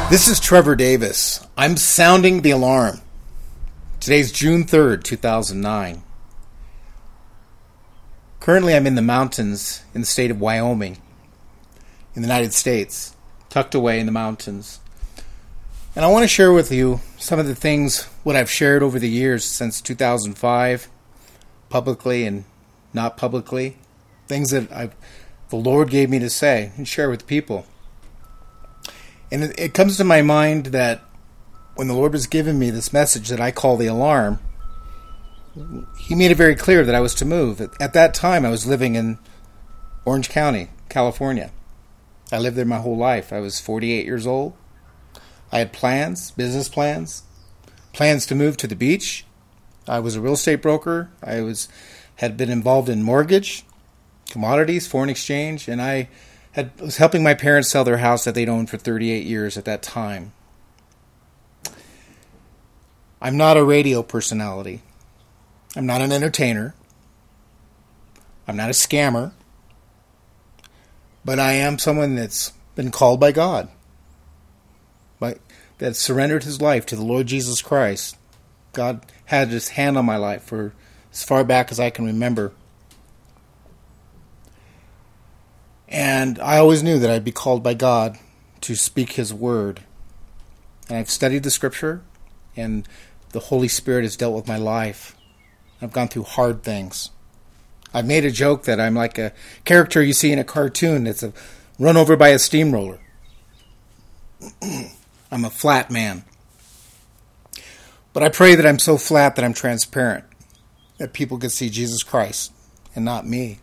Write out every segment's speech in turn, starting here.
This is Trevor Davis. I'm sounding the alarm. Today's June 3rd, 2009. Currently, I'm in the mountains in the state of Wyoming, in the United States, tucked away in the mountains. And I want to share with you some of the things, what I've shared over the years since 2005, publicly and not publicly, things that the Lord gave me to say and share with people. And it comes to my mind that when the Lord was giving me this message that I call the alarm, He made it very clear that I was to move. At that time, I was living in Orange County, California. I lived there my whole life. I was 48 years old. I had plans, business plans to move to the beach. I was a real estate broker. I had been involved in mortgage, commodities, foreign exchange, and I was helping my parents sell their house that they'd owned for 38 years at that time. I'm not a radio personality. I'm not an entertainer. I'm not a scammer. But I am someone that's been called by God, that surrendered his life to the Lord Jesus Christ. God had his hand on my life for as far back as I can remember. And I always knew that I'd be called by God to speak his word. And I've studied the scripture, and the Holy Spirit has dealt with my life. I've gone through hard things. I've made a joke that I'm like a character you see in a cartoon that's run over by a steamroller. I'm a flat man. But I pray that I'm so flat that I'm transparent, that people can see Jesus Christ and not me.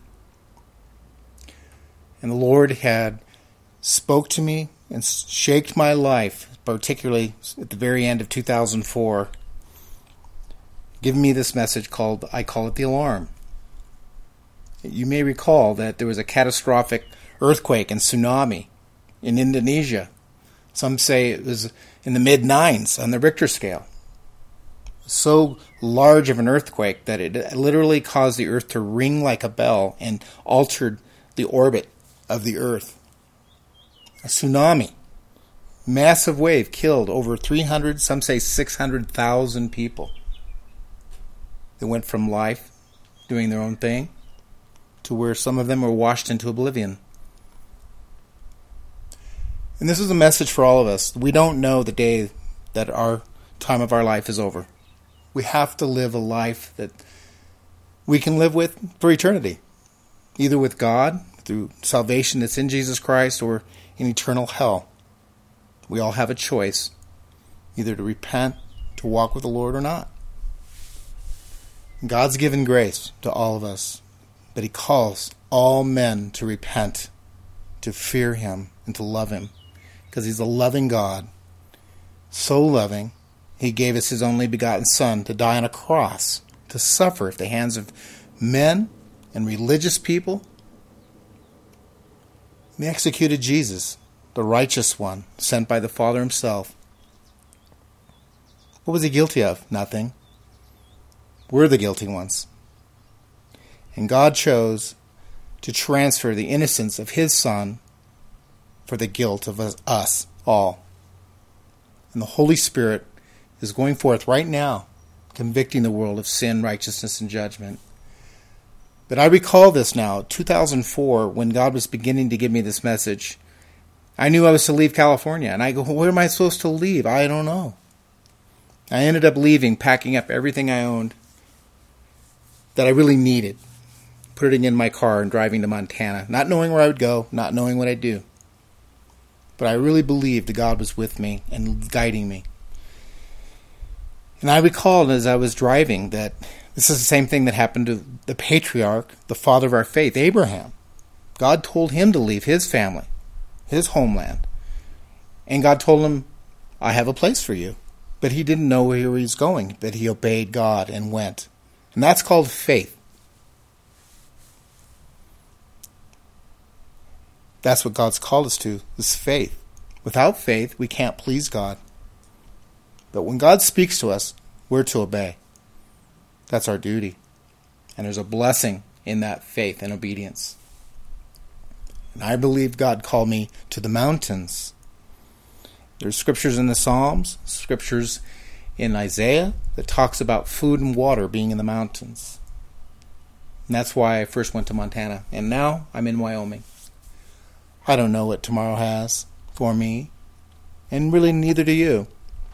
And the Lord had spoke to me and shaped my life, particularly at the very end of 2004, giving me this message called, I call it the alarm. You may recall that there was a catastrophic earthquake and tsunami in Indonesia. Some say it was in the mid-9s on the Richter scale. So large of an earthquake that it literally caused the earth to ring like a bell and altered the orbit of the earth. A tsunami. Massive wave killed over 300, some say 600,000 people. They went from life, doing their own thing, to where some of them were washed into oblivion. And this is a message for all of us. We don't know the day that our time of our life is over. We have to live a life that we can live with for eternity, either with God, through salvation that's in Jesus Christ, or in eternal hell. We all have a choice, either to repent, to walk with the Lord, or not. God's given grace to all of us, but he calls all men to repent, to fear him, and to love him, because he's a loving God, so loving, he gave us his only begotten Son to die on a cross, to suffer at the hands of men and religious people. He executed Jesus, the righteous one, sent by the Father himself. What was he guilty of? Nothing. We're the guilty ones. And God chose to transfer the innocence of his Son for the guilt of us all. And the Holy Spirit is going forth right now, convicting the world of sin, righteousness, and judgment. But I recall this now, 2004, when God was beginning to give me this message. I knew I was to leave California, and I go, where am I supposed to leave? I don't know. I ended up leaving, packing up everything I owned that I really needed, putting it in my car and driving to Montana, not knowing where I would go, not knowing what I'd do. But I really believed that God was with me and guiding me. And I recalled as I was driving that this is the same thing that happened to the patriarch, the father of our faith, Abraham. God told him to leave his family, his homeland. And God told him, I have a place for you. But he didn't know where he was going, but he obeyed God and went. And that's called faith. That's what God's called us to, is faith. Without faith, we can't please God. But when God speaks to us, we're to obey. That's our duty. And there's a blessing in that faith and obedience. And I believe God called me to the mountains. There's scriptures in the Psalms, scriptures in Isaiah that talks about food and water being in the mountains. And that's why I first went to Montana. And now I'm in Wyoming. I don't know what tomorrow has for me. And really neither do you.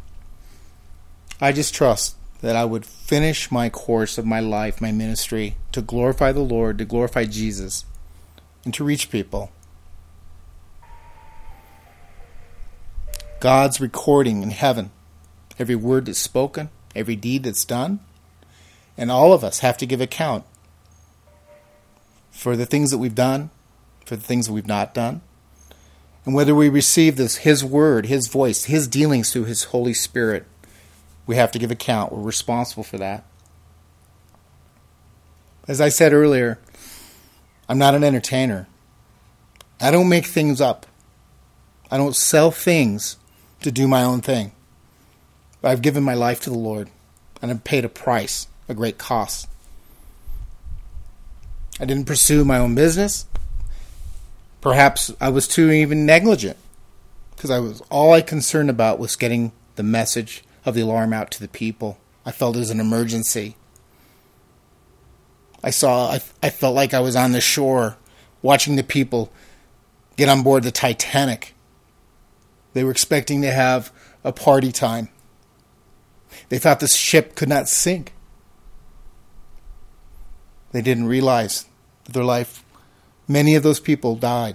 I just trust that I would finish my course of my life, my ministry, to glorify the Lord, to glorify Jesus, and to reach people. God's recording in heaven every word that's spoken, every deed that's done, and all of us have to give account for the things that we've done, for the things that we've not done, and whether we receive this, His word, His voice, His dealings through His Holy Spirit. We have to give account. We're responsible for that. As I said earlier, I'm not an entertainer. I don't make things up. I don't sell things to do my own thing. I've given my life to the Lord, and I've paid a price, a great cost. I didn't pursue my own business. Perhaps I was too even negligent, because all I concerned about was getting the message of the alarm out to the people. I felt it was an emergency. I felt like I was on the shore watching the people get on board the Titanic. They were expecting to have a party time. They thought the ship could not sink. They didn't realize that many of those people died.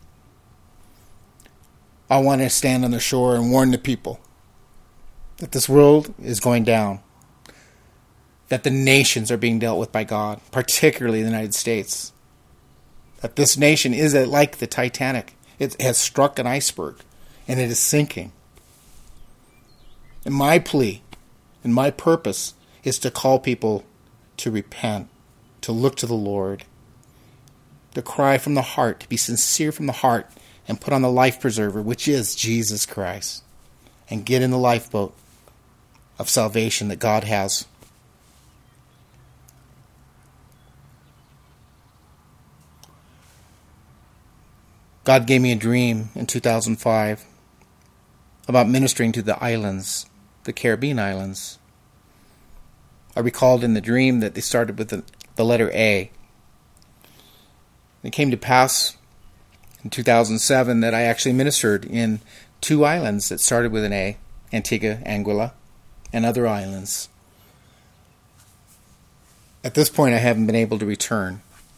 I want to stand on the shore and warn the people that this world is going down, that the nations are being dealt with by God, particularly the United States, that this nation is like the Titanic. It has struck an iceberg, and it is sinking. And my plea and my purpose is to call people to repent, to look to the Lord, to cry from the heart, to be sincere from the heart, and put on the life preserver, which is Jesus Christ, and get in the lifeboat of salvation that God has. God gave me a dream in 2005 about ministering to the islands, the Caribbean islands. I recalled in the dream that they started with the letter A. It came to pass in 2007 that I actually ministered in 2 islands that started with an A, Antigua, Anguilla, and other islands. At this point, I haven't been able to return.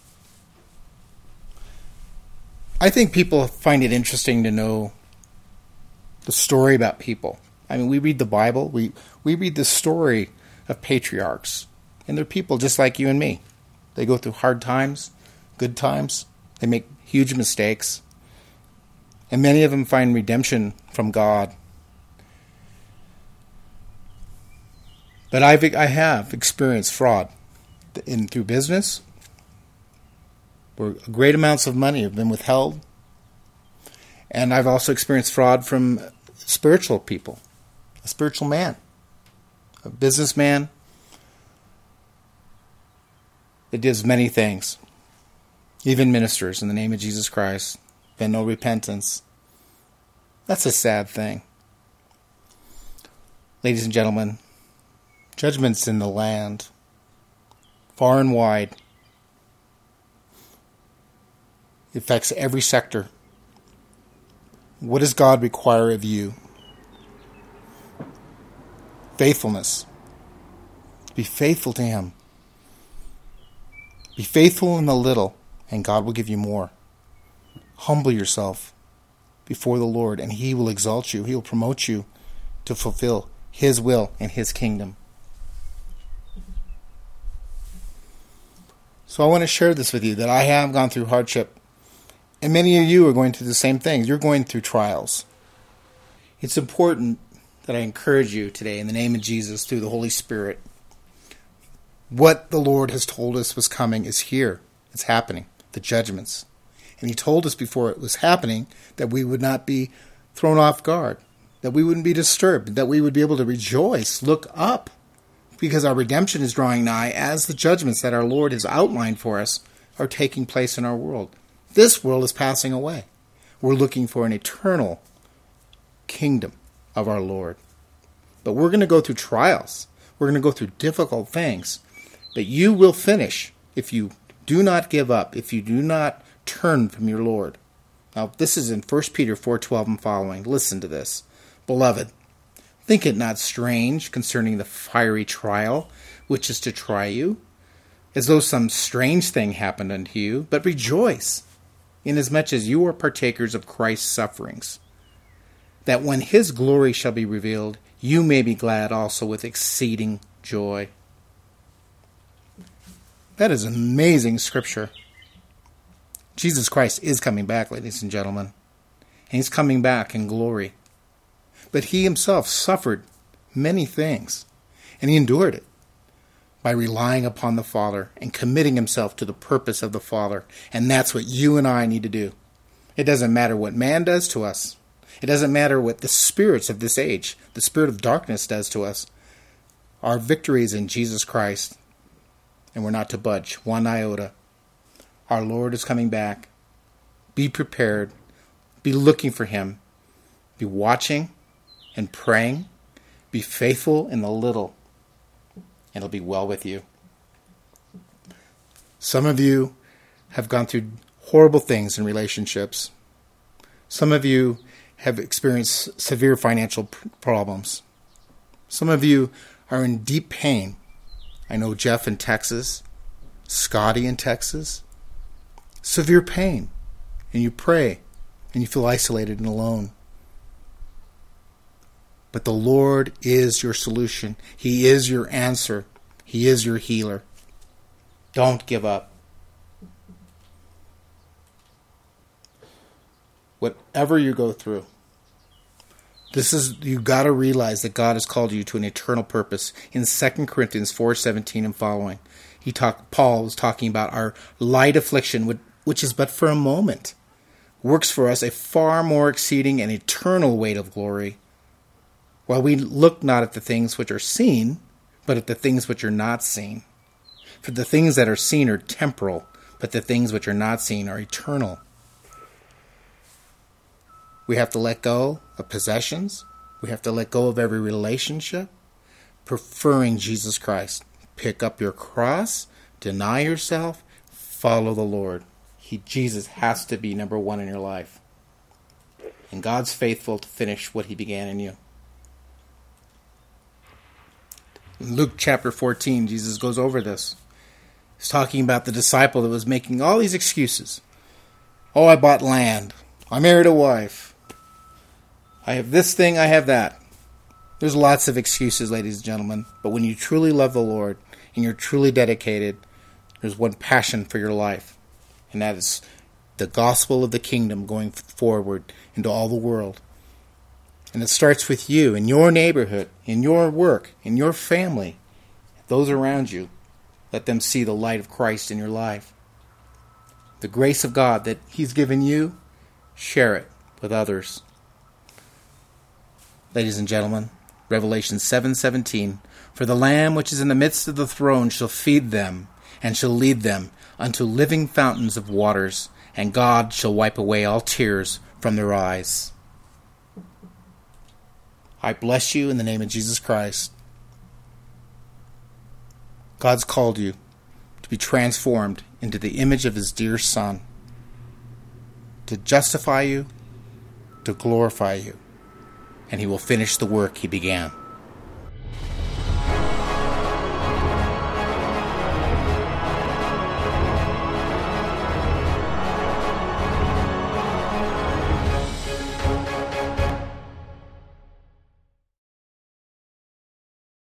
I think people find it interesting to know the story about people. I mean, we read the Bible, we read the story of patriarchs, and they're people just like you and me. They go through hard times, good times, they make huge mistakes, and many of them find redemption from God. But I have experienced fraud through business, where great amounts of money have been withheld. And I've also experienced fraud from spiritual people, a spiritual man, a businessman that does many things, even ministers in the name of Jesus Christ, been no repentance. That's a sad thing. Ladies and gentlemen, judgment's in the land, far and wide. It affects every sector. What does God require of you? Faithfulness. Be faithful to Him. Be faithful in the little, and God will give you more. Humble yourself before the Lord, and He will exalt you. He will promote you to fulfill His will and His kingdom. So I want to share this with you, that I have gone through hardship. And many of you are going through the same things. You're going through trials. It's important that I encourage you today in the name of Jesus through the Holy Spirit. What the Lord has told us was coming is here. It's happening. The judgments. And He told us before it was happening that we would not be thrown off guard, that we wouldn't be disturbed, that we would be able to rejoice, look up, because our redemption is drawing nigh as the judgments that our Lord has outlined for us are taking place in our world. This world is passing away. We're looking for an eternal kingdom of our Lord. But we're going to go through trials. We're going to go through difficult things. But you will finish if you do not give up, if you do not turn from your Lord. Now, this is in 1 Peter 4:12 and following. Listen to this. Beloved, think it not strange concerning the fiery trial, which is to try you, as though some strange thing happened unto you, but rejoice, inasmuch as you are partakers of Christ's sufferings, that when his glory shall be revealed, you may be glad also with exceeding joy. That is amazing scripture. Jesus Christ is coming back, ladies and gentlemen. And he's coming back in glory. But he himself suffered many things, and he endured it by relying upon the Father and committing himself to the purpose of the Father. And that's what you and I need to do. It doesn't matter what man does to us. It doesn't matter what the spirits of this age, the spirit of darkness, does to us. Our victory is in Jesus Christ, and we're not to budge one iota. Our Lord is coming back. Be prepared. Be looking for him. Be watching and praying. Be faithful in the little, and it'll be well with you. Some of you have gone through horrible things in relationships. Some of you have experienced severe financial problems. Some of you are in deep pain. I know Jeff in Texas, Scotty in Texas. Severe pain. And you pray, and you feel isolated and alone. But the Lord is your solution. He is your answer. He is your healer. Don't give up. Whatever you go through, you got to realize that God has called you to an eternal purpose. In 2 Corinthians 4:17 and following, Paul was talking about our light affliction, which is but for a moment, works for us a far more exceeding and eternal weight of glory, while we look not at the things which are seen, but at the things which are not seen. For the things that are seen are temporal, but the things which are not seen are eternal. We have to let go of possessions. We have to let go of every relationship, preferring Jesus Christ. Pick up your cross, deny yourself, follow the Lord. Jesus has to be number one in your life. And God's faithful to finish what he began in you. In Luke chapter 14, Jesus goes over this. He's talking about the disciple that was making all these excuses. Oh, I bought land. I married a wife. I have this thing, I have that. There's lots of excuses, ladies and gentlemen. But when you truly love the Lord and you're truly dedicated, there's one passion for your life. And that is the gospel of the kingdom going forward into all the world. And it starts with you, in your neighborhood, in your work, in your family, those around you. Let them see the light of Christ in your life. The grace of God that he's given you, share it with others. Ladies and gentlemen, Revelation 7:17, for the Lamb which is in the midst of the throne shall feed them, and shall lead them unto living fountains of waters, and God shall wipe away all tears from their eyes. I bless you in the name of Jesus Christ. God's called you to be transformed into the image of his dear Son, to justify you, to glorify you, and he will finish the work he began.